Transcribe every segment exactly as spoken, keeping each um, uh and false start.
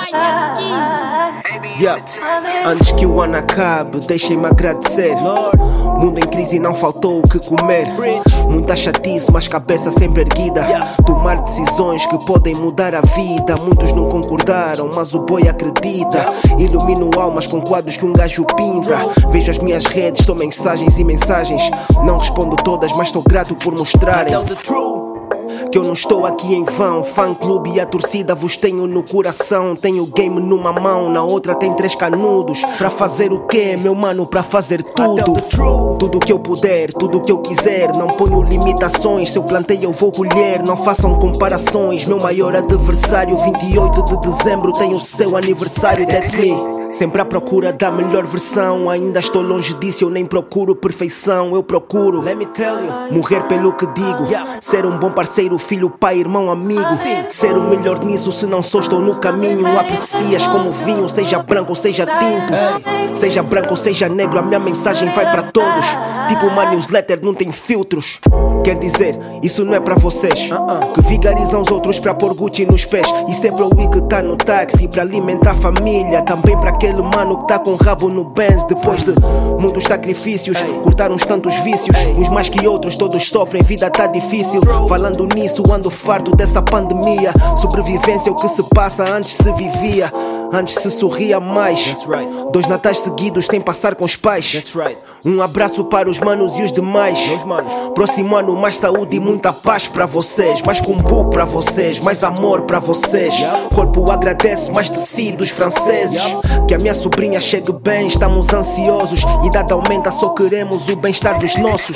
Yeah. Antes que o ano acabe, deixem-me agradecer. Mundo em crise, não faltou o que comer. Muita chatice, mas cabeça sempre erguida. Tomar decisões que podem mudar a vida. Muitos não concordaram, mas o boy acredita. Ilumino almas com quadros que um gajo pinta. Vejo as minhas redes, são mensagens e mensagens. Não respondo todas, mas estou grato por mostrarem que eu não estou aqui em vão. Fã clube e a torcida vos tenho no coração. Tenho o game numa mão, na outra tem três canudos. Pra fazer o quê, meu mano? Pra fazer tudo. Tudo que eu puder, tudo que eu quiser. Não ponho limitações, se eu plantei eu vou colher. Não façam comparações, meu maior adversário vinte e oito de dezembro tem o seu aniversário, that's me. Sempre à procura da melhor versão. Ainda estou longe disso, eu nem procuro perfeição. Eu procuro, let me tell you, morrer pelo que digo. Ser um bom parceiro, filho, pai, irmão, amigo. Ser o melhor nisso, se não sou, estou no caminho. Aprecias como vinho, seja branco ou seja tinto. Seja branco ou seja negro, a minha mensagem vai para todos. Tipo uma newsletter, não tem filtros. Quer dizer, isso não é para vocês que vigarizam os outros para pôr Gucci nos pés. Isso é para o que tá no táxi, para alimentar a família. Também para aquele mano que tá com o rabo no Benz. Depois de muitos sacrifícios, cortar uns tantos vícios. Uns mais que outros, todos sofrem, vida tá difícil. Falando nisso, ando farto dessa pandemia. Sobrevivência é o que se passa, antes se vivia. Antes se sorria mais. Dois natais seguidos sem passar com os pais. Um abraço para os manos e os demais. Próximo ano mais saúde e muita paz para vocês. Mais combo para vocês, mais amor para vocês. Corpo agradece, mais tecidos franceses. Que a minha sobrinha chegue bem, estamos ansiosos. Idade aumenta, só queremos o bem-estar dos nossos.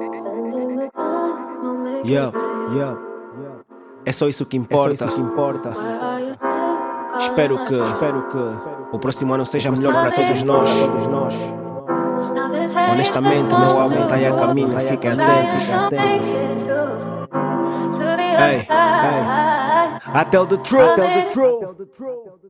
Yeah, yeah. É só isso que importa. É só isso que importa. Espero que, Espero que o próximo ano seja melhor para todos nós. Honestamente, meu álbum está aí a caminho, fiquem atentos. Hey, hey. I tell the truth. I tell the truth.